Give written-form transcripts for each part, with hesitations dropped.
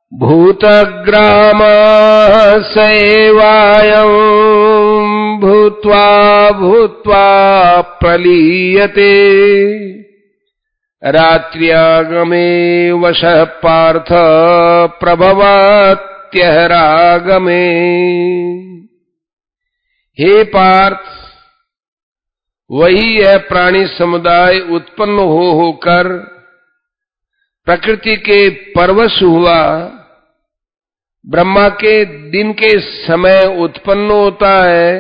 भूतग्राम सैवायं भूत्वा भूत्वा प्रलीयते रात्र्यागमे वशः पार्थ प्रभवत्यहरागमे। हे पार्थ, वही यह प्राणी समुदाय उत्पन्न होकर प्रकृति के परवश हुआ, ब्रह्मा के दिन के समय उत्पन्न होता है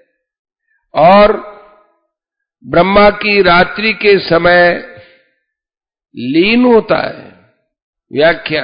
और ब्रह्मा की रात्रि के समय लीन होता है। व्याख्या: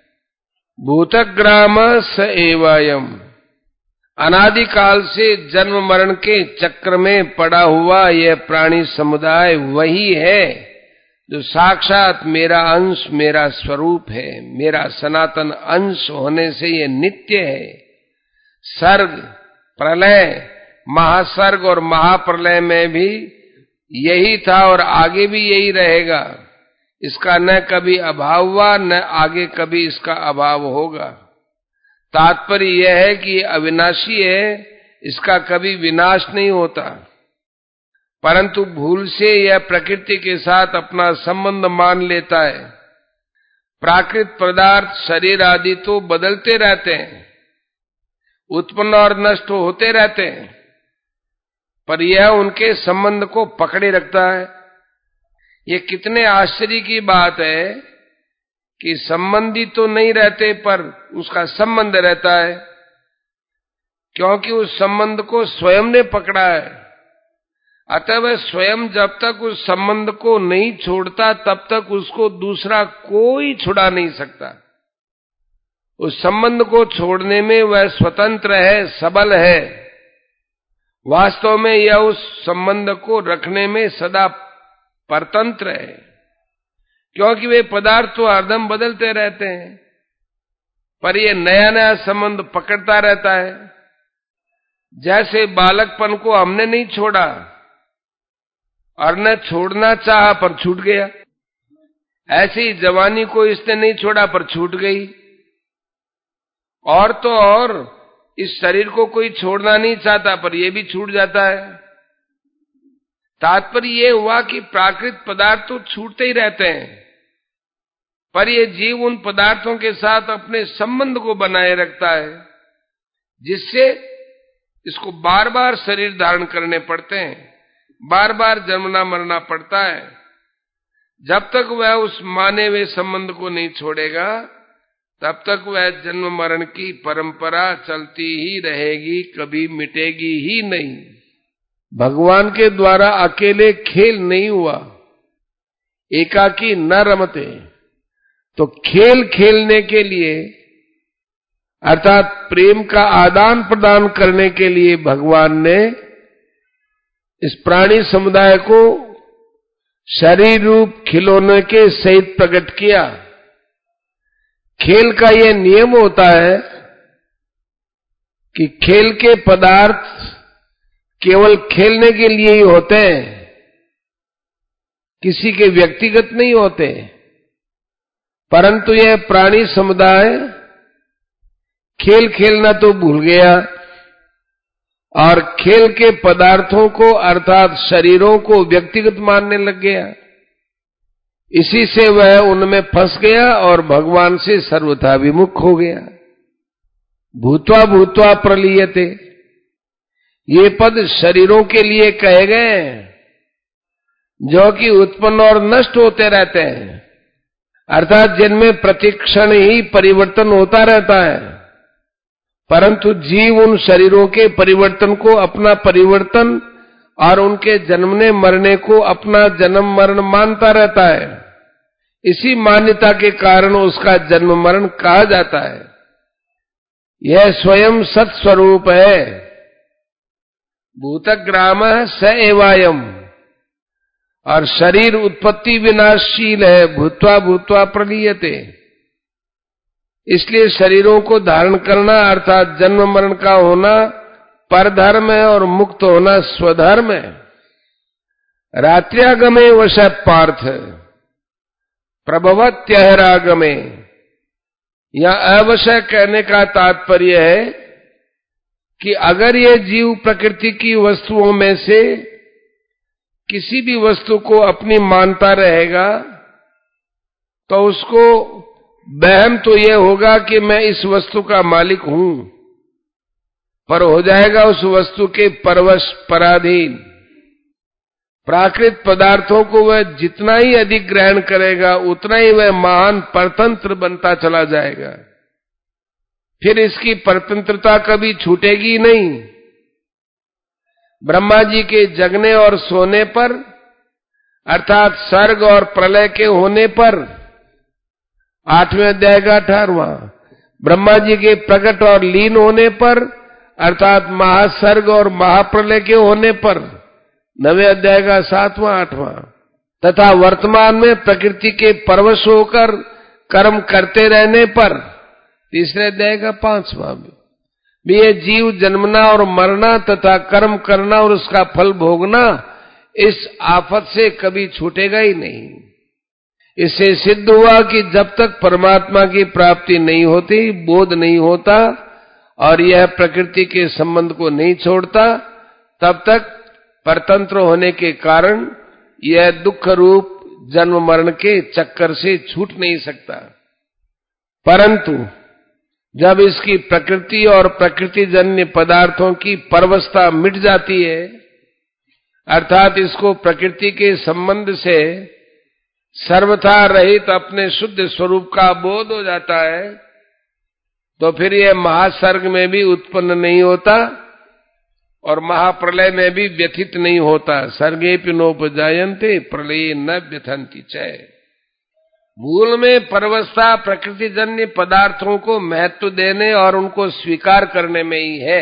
भूतग्राम स एवायम, अनादिकाल से जन्म मरण के चक्र में पड़ा हुआ यह प्राणी समुदाय वही है जो साक्षात मेरा अंश, मेरा स्वरूप है, मेरा सनातन अंश होने से ये नित्य है। सर्ग, प्रलय, महासर्ग और महाप्रलय में भी यही था और आगे भी यही रहेगा। इसका न कभी अभाव हुआ, न आगे कभी इसका अभाव होगा। तात्पर्य यह है कि अविनाशी है, इसका कभी विनाश नहीं होता, परंतु भूल से यह प्रकृति के साथ अपना संबंध मान लेता है। प्राकृत पदार्थ, शरीर आदि तो बदलते रहते हैं, उत्पन्न और नष्ट होते रहते हैं, पर यह उनके संबंध को पकड़े रखता है। ये कितने आश्चर्य की बात है कि संबंधी तो नहीं रहते पर उसका संबंध रहता है, क्योंकि उस संबंध को स्वयं ने पकड़ा है। अतः वह स्वयं जब तक उस संबंध को नहीं छोड़ता तब तक उसको दूसरा कोई छुड़ा नहीं सकता। उस संबंध को छोड़ने में वह स्वतंत्र है, सबल है। वास्तव में यह उस संबंध को रखने में सदा परतंत्र है, क्योंकि वे पदार्थ तो हरदम बदलते रहते हैं, पर यह नया नया संबंध पकड़ता रहता है। जैसे बालकपन को हमने नहीं छोड़ा और न छोड़ना चाहा पर छूट गया, ऐसे ही जवानी को इसने नहीं छोड़ा पर छूट गई। और तो और इस शरीर को कोई छोड़ना नहीं चाहता पर यह भी छूट जाता है। तात्पर्य यह हुआ कि प्राकृत पदार्थ तो छूटते ही रहते हैं, पर यह जीव उन पदार्थों के साथ अपने संबंध को बनाए रखता है, जिससे इसको बार बार शरीर धारण करने पड़ते हैं, बार बार जन्मना मरना पड़ता है। जब तक वह उस माने हुए संबंध को नहीं छोड़ेगा तब तक वह जन्म मरण की परंपरा चलती ही रहेगी, कभी मिटेगी ही नहीं। भगवान के द्वारा अकेले खेल नहीं हुआ, एकाकी न रमते। तो खेल खेलने के लिए अर्थात प्रेम का आदान प्रदान करने के लिए भगवान ने इस प्राणी समुदाय को शरीर रूप खिलौने के सहित प्रकट किया। खेल का यह नियम होता है कि खेल के पदार्थ केवल खेलने के लिए ही होते हैं, किसी के व्यक्तिगत नहीं होते। परंतु यह प्राणी समुदाय खेल खेलना तो भूल गया और खेल के पदार्थों को अर्थात शरीरों को व्यक्तिगत मानने लग गया। इसी से वह उनमें फंस गया और भगवान से सर्वथा विमुख हो गया। भूत्वा भूत्वा प्रलीयते, ये पद शरीरों के लिए कहे गए जो कि उत्पन्न और नष्ट होते रहते हैं, अर्थात जिनमें प्रतिक्षण ही परिवर्तन होता रहता है। परंतु जीव उन शरीरों के परिवर्तन को अपना परिवर्तन और उनके जन्मने मरने को अपना जन्म मरण मानता रहता है। इसी मान्यता के कारण उसका जन्म मरण कहा जाता है। यह स्वयं सत्स्वरूप है। भूतग्राम स एवायम, और शरीर उत्पत्ति विनाशशील है। भूत्वा भूत्वा प्रलीयते, इसलिए शरीरों को धारण करना अर्थात जन्म मरण का होना परधर्म है और मुक्त होना स्वधर्म है। रात्र्यागमे वश पार्थ प्रभवत्यहरागमे, या अवश्य कहने का तात्पर्य है कि अगर ये जीव प्रकृति की वस्तुओं में से किसी भी वस्तु को अपनी मानता रहेगा तो उसको वहम तो यह होगा कि मैं इस वस्तु का मालिक हूं, पर हो जाएगा उस वस्तु के परवश पराधीन। प्राकृत पदार्थों को वह जितना ही अधिक ग्रहण करेगा उतना ही वह महान परतंत्र बनता चला जाएगा। फिर इसकी परतंत्रता कभी छूटेगी नहीं। ब्रह्मा जी के जगने और सोने पर, अर्थात सर्ग और प्रलय के होने पर, 8वें अध्याय का 18वां, ब्रह्मा जी के प्रकट और लीन होने पर, अर्थात महासर्ग और महाप्रलय के होने पर, 9वें अध्याय का 7वां 8वां, तथा वर्तमान में प्रकृति के परवश होकर कर्म करते रहने पर 3रे अध्याय का 5वां भी ये जीव जन्मना और मरना तथा कर्म करना और उसका फल भोगना इस आफत से कभी छूटेगा ही नहीं। इससे सिद्ध हुआ कि जब तक परमात्मा की प्राप्ति नहीं होती, बोध नहीं होता और यह प्रकृति के संबंध को नहीं छोड़ता, तब तक परतंत्र होने के कारण यह दुख रूप जन्म मरण के चक्कर से छूट नहीं सकता। परंतु जब इसकी प्रकृति और प्रकृतिजन्य पदार्थों की परवस्था मिट जाती है, अर्थात इसको प्रकृति के संबंध से सर्वथा रहित अपने शुद्ध स्वरूप का बोध हो जाता है, तो फिर यह महासर्ग में भी उत्पन्न नहीं होता और महाप्रलय में भी व्यथित नहीं होता। सर्गेपि नोपजायन्ते प्रलये न व्यथन्ति च। मूल में परवस्था प्रकृतिजन्य पदार्थों को महत्व देने और उनको स्वीकार करने में ही है।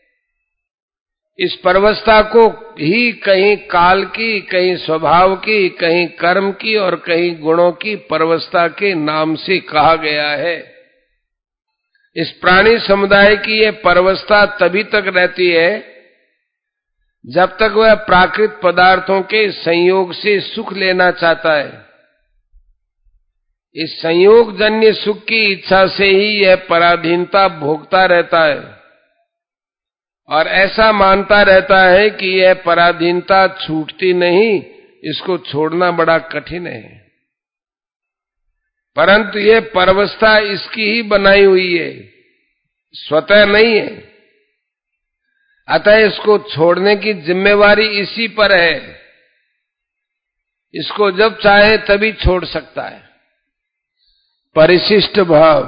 इस परवस्था को ही कहीं काल की, कहीं स्वभाव की, कहीं कर्म की और कहीं गुणों की परवस्था के नाम से कहा गया है। इस प्राणी समुदाय की यह परवस्था तभी तक रहती है जब तक वह प्राकृत पदार्थों के संयोग से सुख लेना चाहता है। इस संयोग जन्य सुख की इच्छा से ही यह पराधीनता भोगता रहता है और ऐसा मानता रहता है कि यह पराधीनता छूटती नहीं, इसको छोड़ना बड़ा कठिन है। परंतु यह परवस्था इसकी ही बनाई हुई है, स्वतः नहीं है। अतः इसको छोड़ने की जिम्मेवारी इसी पर है। इसको जब चाहे तभी छोड़ सकता है। परिशिष्ट भाव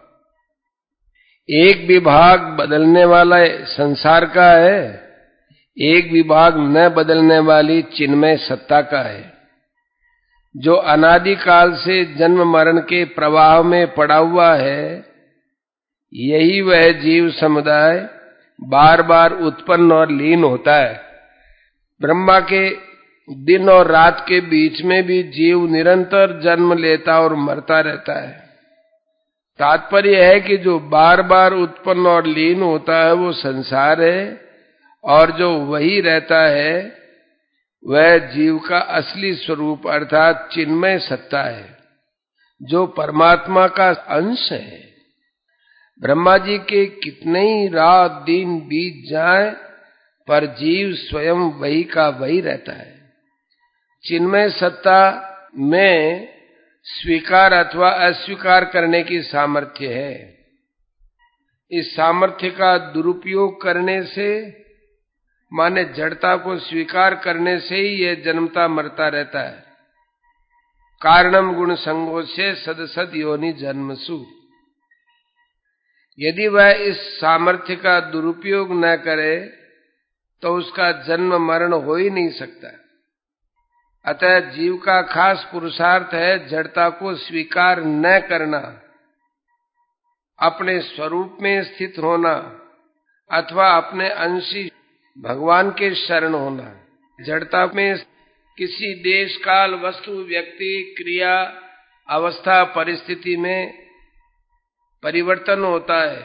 एक विभाग बदलने वाला संसार का है, एक विभाग न बदलने वाली चिन्मय सत्ता का है, जो अनादि काल से जन्म मरण के प्रवाह में पड़ा हुआ है। यही वह जीव समुदाय बार बार उत्पन्न और लीन होता है। ब्रह्मा के दिन और रात के बीच में भी जीव निरंतर जन्म लेता और मरता रहता है। तात्पर्य है कि जो बार बार उत्पन्न और लीन होता है वो संसार है, और जो वही रहता है वह जीव का असली स्वरूप अर्थात चिन्मय सत्ता है, जो परमात्मा का अंश है। ब्रह्मा जी के कितने ही रात दिन बीत जाए पर जीव स्वयं वही का वही रहता है। चिन्मय सत्ता में स्वीकार अथवा अस्वीकार करने की सामर्थ्य है। इस सामर्थ्य का दुरुपयोग करने से, माने जड़ता को स्वीकार करने से ही यह जन्मता मरता रहता है। कारणम गुण संगोष्य सदसद योनि जन्मसु। यदि वह इस सामर्थ्य का दुरुपयोग न करे तो उसका जन्म मरण हो ही नहीं सकता। अतः जीव का खास पुरुषार्थ है जड़ता को स्वीकार न करना, अपने स्वरूप में स्थित होना अथवा अपने अंशी भगवान के शरण होना। जड़ता में किसी देश काल वस्तु व्यक्ति क्रिया अवस्था परिस्थिति में परिवर्तन होता है,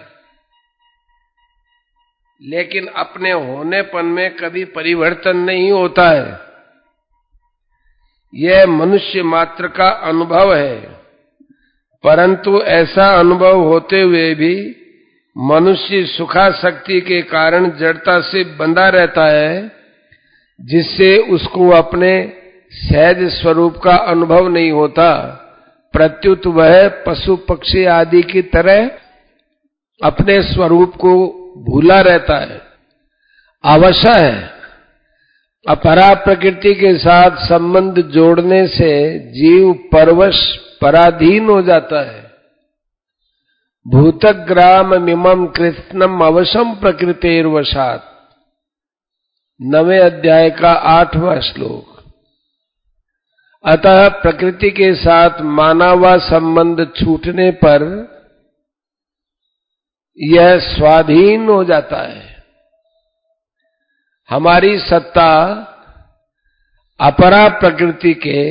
लेकिन अपने होनेपन में कभी परिवर्तन नहीं होता है। यह मनुष्य मात्र का अनुभव है। परंतु ऐसा अनुभव होते हुए भी मनुष्य सुखासक्ति के कारण जड़ता से बंधा रहता है, जिससे उसको अपने सहज स्वरूप का अनुभव नहीं होता। प्रत्युत वह पशु पक्षी आदि की तरह अपने स्वरूप को भूला रहता है। अवश्य है, अपरा प्रकृति के साथ संबंध जोड़ने से जीव परवश पराधीन हो जाता है। भूतग्राम मिमम कृत्स्नम अवशम प्रकृतेर्वशात्, 9वें अध्याय का 8वां श्लोक। अतः प्रकृति के साथ मानवा संबंध छूटने पर यह स्वाधीन हो जाता है। हमारी सत्ता अपरा प्रकृति के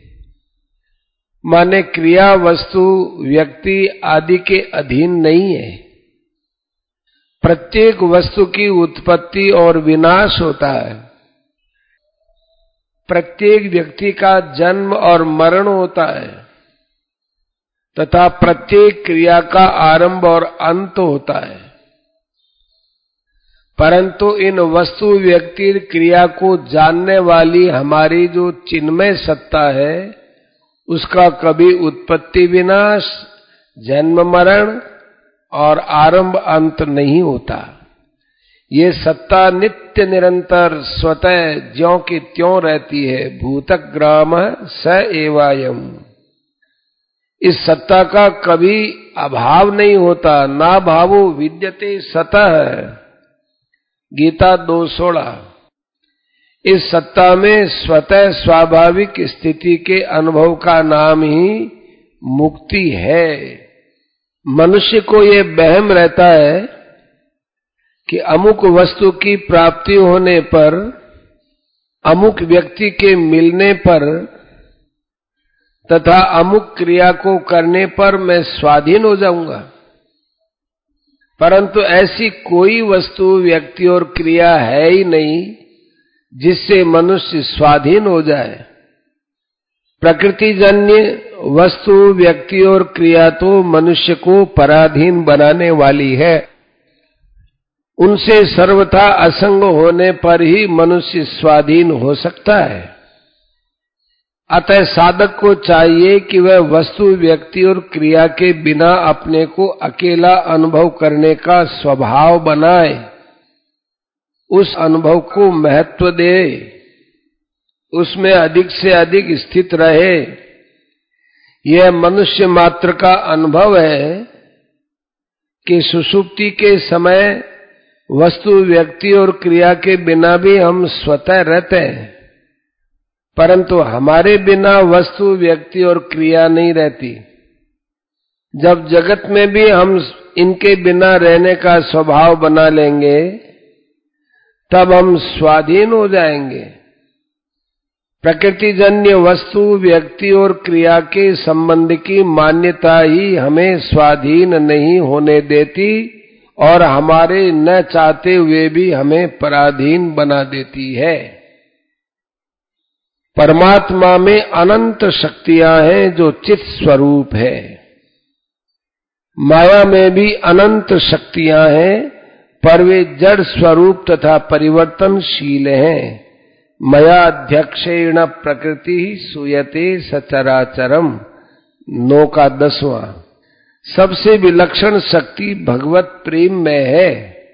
माने क्रिया, वस्तु, व्यक्ति आदि के अधीन नहीं है। प्रत्येक वस्तु की उत्पत्ति और विनाश होता है। प्रत्येक व्यक्ति का जन्म और मरण होता है तथा प्रत्येक क्रिया का आरंभ और अंत होता है। परंतु इन वस्तु, व्यक्ति, क्रिया को जानने वाली हमारी जो चिन्मय सत्ता है, उसका कभी उत्पत्ति विनाश, जन्म मरण और आरंभ अंत नहीं होता। ये सत्ता नित्य निरंतर स्वतः ज्यों की त्यों रहती है। भूतग्राम स एवायम्, इस सत्ता का कभी अभाव नहीं होता। ना भावो विद्यते सतः, गीता 2:16। इस सत्ता में स्वतः स्वाभाविक स्थिति के अनुभव का नाम ही मुक्ति है। मनुष्य को ये वहम रहता है कि अमुक वस्तु की प्राप्ति होने पर, अमुक व्यक्ति के मिलने पर तथा अमुक क्रिया को करने पर मैं स्वाधीन हो जाऊंगा। परंतु ऐसी कोई वस्तु, व्यक्ति और क्रिया है ही नहीं जिससे मनुष्य स्वाधीन हो जाए। प्रकृतिजन्य वस्तु, व्यक्ति और क्रिया तो मनुष्य को पराधीन बनाने वाली है। उनसे सर्वथा असंग होने पर ही मनुष्य स्वाधीन हो सकता है। अतः साधक को चाहिए कि वह वस्तु, व्यक्ति और क्रिया के बिना अपने को अकेला अनुभव करने का स्वभाव बनाए, उस अनुभव को महत्व दे, उसमें अधिक से अधिक स्थित रहे। यह मनुष्य मात्र का अनुभव है कि सुषुप्ति के समय वस्तु, व्यक्ति और क्रिया के बिना भी हम स्वतः रहते हैं, परंतु हमारे बिना वस्तु, व्यक्ति और क्रिया नहीं रहती। जब जगत में भी हम इनके बिना रहने का स्वभाव बना लेंगे, तब हम स्वाधीन हो जाएंगे। प्रकृतिजन्य वस्तु, व्यक्ति और क्रिया के संबंध की मान्यता ही हमें स्वाधीन नहीं होने देती और हमारे न चाहते हुए भी हमें पराधीन बना देती है। परमात्मा में अनंत शक्तियां हैं जो चित स्वरूप है। माया में भी अनंत शक्तियां हैं, पर वे जड़ स्वरूप तथा परिवर्तनशील हैं। मया अध्यक्षेण प्रकृति सूयते सचराचरम, 9 का 10वां। सबसे विलक्षण शक्ति भगवत प्रेम में है,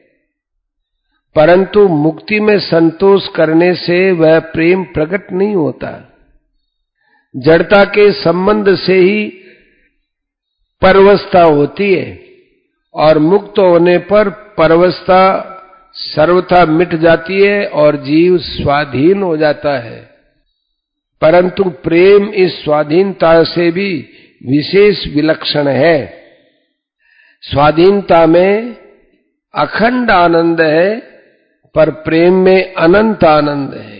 परंतु मुक्ति में संतोष करने से वह प्रेम प्रकट नहीं होता। जड़ता के संबंध से ही परवशता होती है और मुक्त होने पर परवशता सर्वथा मिट जाती है और जीव स्वाधीन हो जाता है। परंतु प्रेम इस स्वाधीनता से भी विशेष विलक्षण है। स्वाधीनता में अखंड आनंद है, पर प्रेम में अनंत आनंद है।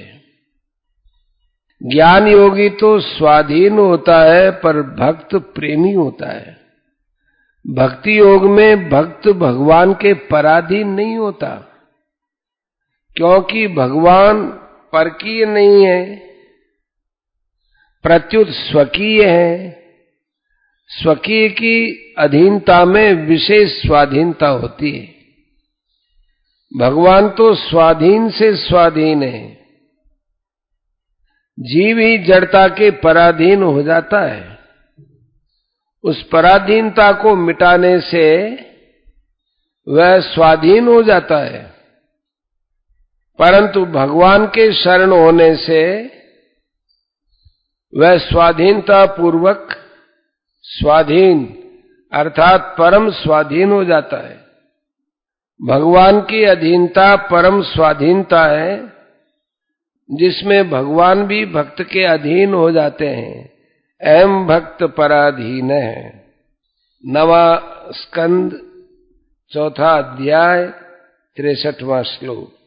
ज्ञान योगी तो स्वाधीन होता है, पर भक्त प्रेमी होता है। भक्ति योग में भक्त भगवान के पराधीन नहीं होता, क्योंकि भगवान परकीय नहीं है, प्रत्युत स्वकीय है। स्वकीय की अधीनता में विशेष स्वाधीनता होती है। भगवान तो स्वाधीन से स्वाधीन है। जीव ही जड़ता के पराधीन हो जाता है। उस पराधीनता को मिटाने से वह स्वाधीन हो जाता है, परंतु भगवान के शरण होने से वह स्वाधीनता पूर्वक स्वाधीन अर्थात परम स्वाधीन हो जाता है। भगवान की अधीनता परम स्वाधीनता है, जिसमें भगवान भी भक्त के अधीन हो जाते हैं। एवं भक्त पराधीन है। 9वां स्कंद 4वां अध्याय 63वां श्लोक।